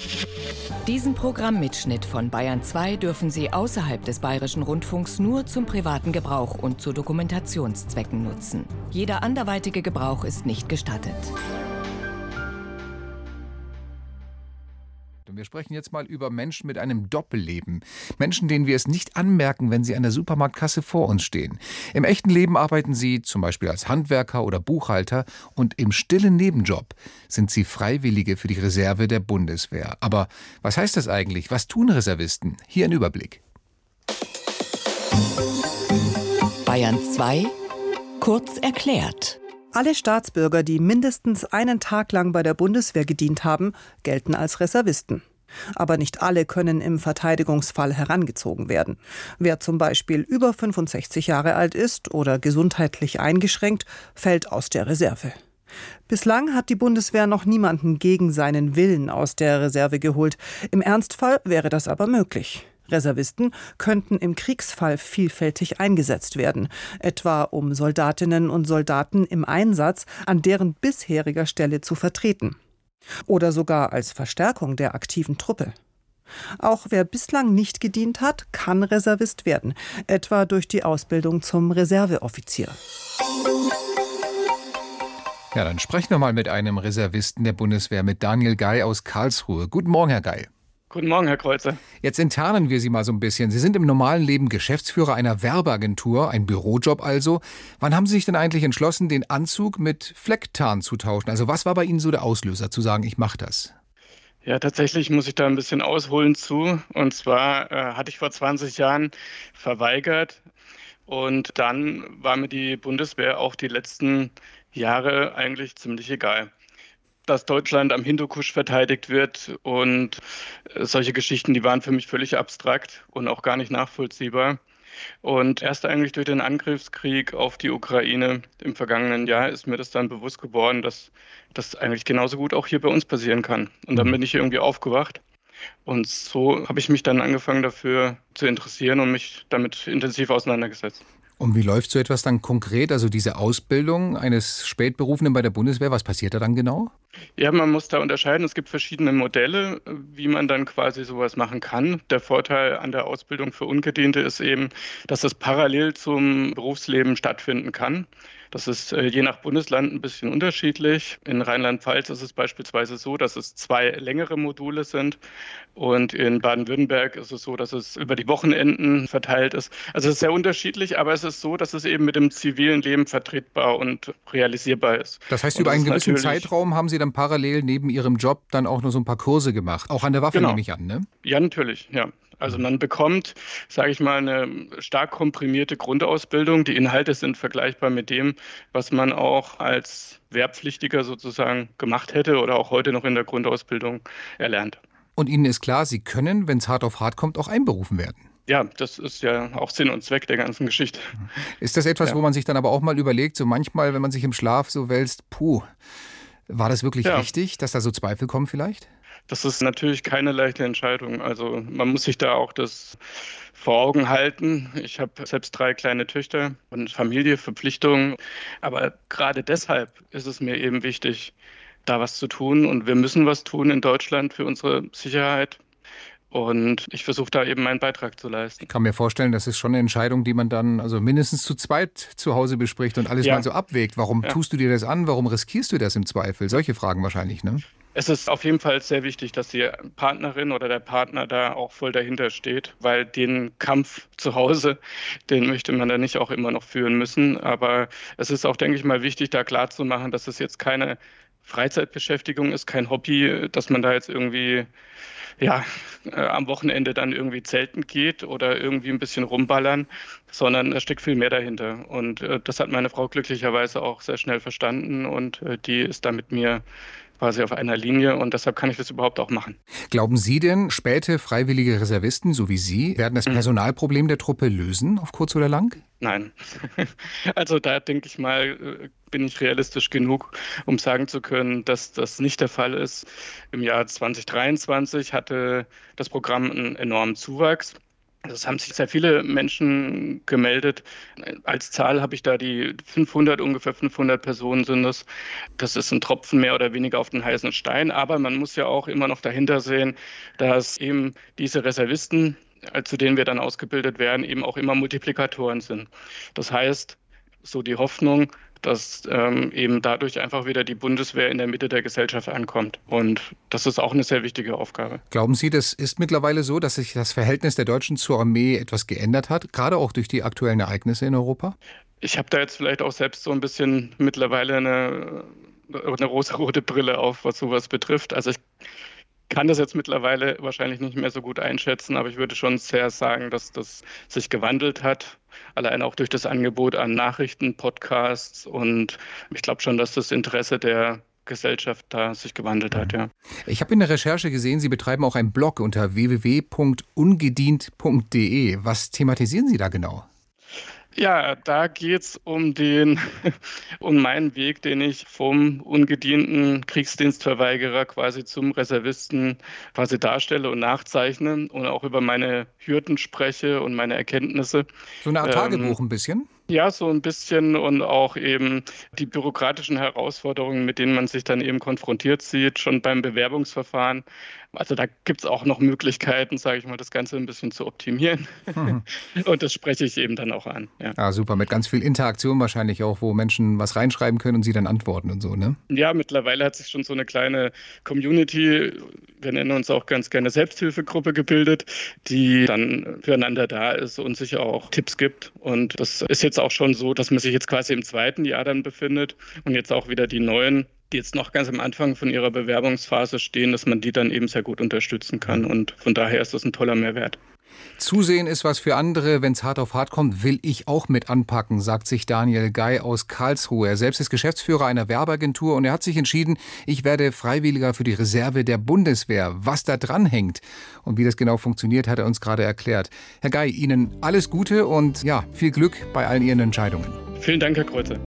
Diesen Programmmitschnitt von Bayern 2 dürfen Sie außerhalb des Bayerischen Rundfunks nur zum privaten Gebrauch und zu Dokumentationszwecken nutzen. Jeder anderweitige Gebrauch ist nicht gestattet. Wir sprechen jetzt mal über Menschen mit einem Doppelleben. Menschen, denen wir es nicht anmerken, wenn sie an der Supermarktkasse vor uns stehen. Im echten Leben arbeiten sie zum Beispiel als Handwerker oder Buchhalter und im stillen Nebenjob sind sie Freiwillige für die Reserve der Bundeswehr. Aber was heißt das eigentlich? Was tun Reservisten? Hier ein Überblick. Bayern 2 kurz erklärt. Alle Staatsbürger, die mindestens einen Tag lang bei der Bundeswehr gedient haben, gelten als Reservisten. Aber nicht alle können im Verteidigungsfall herangezogen werden. Wer zum Beispiel über 65 Jahre alt ist oder gesundheitlich eingeschränkt, fällt aus der Reserve. Bislang hat die Bundeswehr noch niemanden gegen seinen Willen aus der Reserve geholt. Im Ernstfall wäre das aber möglich. Reservisten könnten im Kriegsfall vielfältig eingesetzt werden, etwa um Soldatinnen und Soldaten im Einsatz an deren bisheriger Stelle zu vertreten. Oder sogar als Verstärkung der aktiven Truppe. Auch wer bislang nicht gedient hat, kann Reservist werden, etwa durch die Ausbildung zum Reserveoffizier. Ja, dann sprechen wir mal mit einem Reservisten der Bundeswehr, mit Daniel Gey aus Karlsruhe. Guten Morgen, Herr Gey. Guten Morgen, Herr Kreuzer. Jetzt enttarnen wir Sie mal so ein bisschen. Sie sind im normalen Leben Geschäftsführer einer Werbeagentur, ein Bürojob also. Wann haben Sie sich denn eigentlich entschlossen, den Anzug mit Flecktarn zu tauschen? Also was war bei Ihnen so der Auslöser, zu sagen, ich mache das? Ja, tatsächlich muss ich da ein bisschen ausholen zu. Und zwar hatte ich vor 20 Jahren verweigert. Und dann war mir die Bundeswehr auch die letzten Jahre eigentlich ziemlich egal. Dass Deutschland am Hindukusch verteidigt wird und solche Geschichten, die waren für mich völlig abstrakt und auch gar nicht nachvollziehbar. Und erst eigentlich durch den Angriffskrieg auf die Ukraine im vergangenen Jahr ist mir das dann bewusst geworden, dass das eigentlich genauso gut auch hier bei uns passieren kann. Und dann bin ich irgendwie aufgewacht. Und so habe ich mich dann angefangen dafür zu interessieren und mich damit intensiv auseinandergesetzt. Und wie läuft so etwas dann konkret, also diese Ausbildung eines Spätberufenen bei der Bundeswehr, was passiert da dann genau? Ja, man muss da unterscheiden. Es gibt verschiedene Modelle, wie man dann quasi sowas machen kann. Der Vorteil an der Ausbildung für Ungediente ist eben, dass es parallel zum Berufsleben stattfinden kann. Das ist je nach Bundesland ein bisschen unterschiedlich. In Rheinland-Pfalz ist es beispielsweise so, dass es 2 längere Module sind. Und in Baden-Württemberg ist es so, dass es über die Wochenenden verteilt ist. Also es ist sehr unterschiedlich, aber es ist so, dass es eben mit dem zivilen Leben vertretbar und realisierbar ist. Das heißt, über einen gewissen Zeitraum haben Sie dann parallel neben Ihrem Job dann auch noch so ein paar Kurse gemacht. Auch an der Waffe, nehme ich an, ne? Ja, natürlich, ja. Also man bekommt, sage ich mal, eine stark komprimierte Grundausbildung. Die Inhalte sind vergleichbar mit dem, was man auch als Wehrpflichtiger sozusagen gemacht hätte oder auch heute noch in der Grundausbildung erlernt. Und Ihnen ist klar, Sie können, wenn es hart auf hart kommt, auch einberufen werden. Ja, das ist ja auch Sinn und Zweck der ganzen Geschichte. Ist das etwas, wo man sich dann aber auch mal überlegt, so manchmal, wenn man sich im Schlaf so wälzt, war das wirklich richtig, dass da so Zweifel kommen vielleicht? Das ist natürlich keine leichte Entscheidung. Also man muss sich da auch das vor Augen halten. Ich habe selbst 3 kleine Töchter und Familie, Verpflichtungen. Aber gerade deshalb ist es mir eben wichtig, da was zu tun. Und wir müssen was tun in Deutschland für unsere Sicherheit. Und ich versuche da eben meinen Beitrag zu leisten. Ich kann mir vorstellen, das ist schon eine Entscheidung, die man dann also mindestens zu zweit zu Hause bespricht und alles mal so abwägt. Warum tust du dir das an? Warum riskierst du das im Zweifel? Solche Fragen wahrscheinlich, ne? Es ist auf jeden Fall sehr wichtig, dass die Partnerin oder der Partner da auch voll dahinter steht, weil den Kampf zu Hause, den möchte man dann nicht auch immer noch führen müssen. Aber es ist auch, denke ich mal, wichtig, da klarzumachen, dass es jetzt keine Freizeitbeschäftigung ist, kein Hobby, dass man da jetzt irgendwie am Wochenende dann irgendwie zelten geht oder irgendwie ein bisschen rumballern, sondern da steckt viel mehr dahinter. Und das hat meine Frau glücklicherweise auch sehr schnell verstanden und die ist da mit mir quasi auf einer Linie und deshalb kann ich das überhaupt auch machen. Glauben Sie denn, späte freiwillige Reservisten, so wie Sie, werden das Personalproblem der Truppe lösen, auf kurz oder lang? Nein. Also da denke ich mal, bin ich realistisch genug, um sagen zu können, dass das nicht der Fall ist. Im Jahr 2023 hatte das Programm einen enormen Zuwachs. Das haben sich sehr viele Menschen gemeldet. Als Zahl habe ich da die 500, ungefähr 500 Personen sind das. Das ist ein Tropfen mehr oder weniger auf den heißen Stein. Aber man muss ja auch immer noch dahinter sehen, dass eben diese Reservisten, zu denen wir dann ausgebildet werden, eben auch immer Multiplikatoren sind. Das heißt, so die Hoffnung, dass eben dadurch einfach wieder die Bundeswehr in der Mitte der Gesellschaft ankommt. Und das ist auch eine sehr wichtige Aufgabe. Glauben Sie, das ist mittlerweile so, dass sich das Verhältnis der Deutschen zur Armee etwas geändert hat, gerade auch durch die aktuellen Ereignisse in Europa? Ich habe da jetzt vielleicht auch selbst so ein bisschen mittlerweile eine rosarote Brille auf, was sowas betrifft. Also ich kann das jetzt mittlerweile wahrscheinlich nicht mehr so gut einschätzen, aber ich würde schon sehr sagen, dass das sich gewandelt hat. Allein auch durch das Angebot an Nachrichten, Podcasts, und ich glaube schon, dass das Interesse der Gesellschaft da sich gewandelt hat, ja. Ich habe in der Recherche gesehen, Sie betreiben auch einen Blog unter www.ungedient.de. Was thematisieren Sie da genau? Ja, da geht's um meinen Weg, den ich vom ungedienten Kriegsdienstverweigerer quasi zum Reservisten quasi darstelle und nachzeichne und auch über meine Hürden spreche und meine Erkenntnisse. So eine Art Tagebuch ein bisschen? Ja, so ein bisschen, und auch eben die bürokratischen Herausforderungen, mit denen man sich dann eben konfrontiert sieht, schon beim Bewerbungsverfahren. Also da gibt es auch noch Möglichkeiten, sage ich mal, das Ganze ein bisschen zu optimieren. Und das spreche ich eben dann auch an. Ja. Ah, super, mit ganz viel Interaktion wahrscheinlich auch, wo Menschen was reinschreiben können und sie dann antworten und so, ne? Ja, mittlerweile hat sich schon so eine kleine Community, wir nennen uns auch ganz gerne Selbsthilfegruppe, gebildet, die dann füreinander da ist und sich auch Tipps gibt. Und das ist jetzt auch schon so, dass man sich jetzt quasi im zweiten Jahr dann befindet und jetzt auch wieder die Neuen, die jetzt noch ganz am Anfang von ihrer Bewerbungsphase stehen, dass man die dann eben sehr gut unterstützen kann. Und von daher ist das ein toller Mehrwert. Zusehen ist was für andere. Wenn es hart auf hart kommt, will ich auch mit anpacken, sagt sich Daniel Gey aus Karlsruhe. Er selbst ist Geschäftsführer einer Werbeagentur und er hat sich entschieden, ich werde Freiwilliger für die Reserve der Bundeswehr. Was da dran hängt und wie das genau funktioniert, hat er uns gerade erklärt. Herr Gey, Ihnen alles Gute und ja, viel Glück bei allen Ihren Entscheidungen. Vielen Dank, Herr Kreuzer.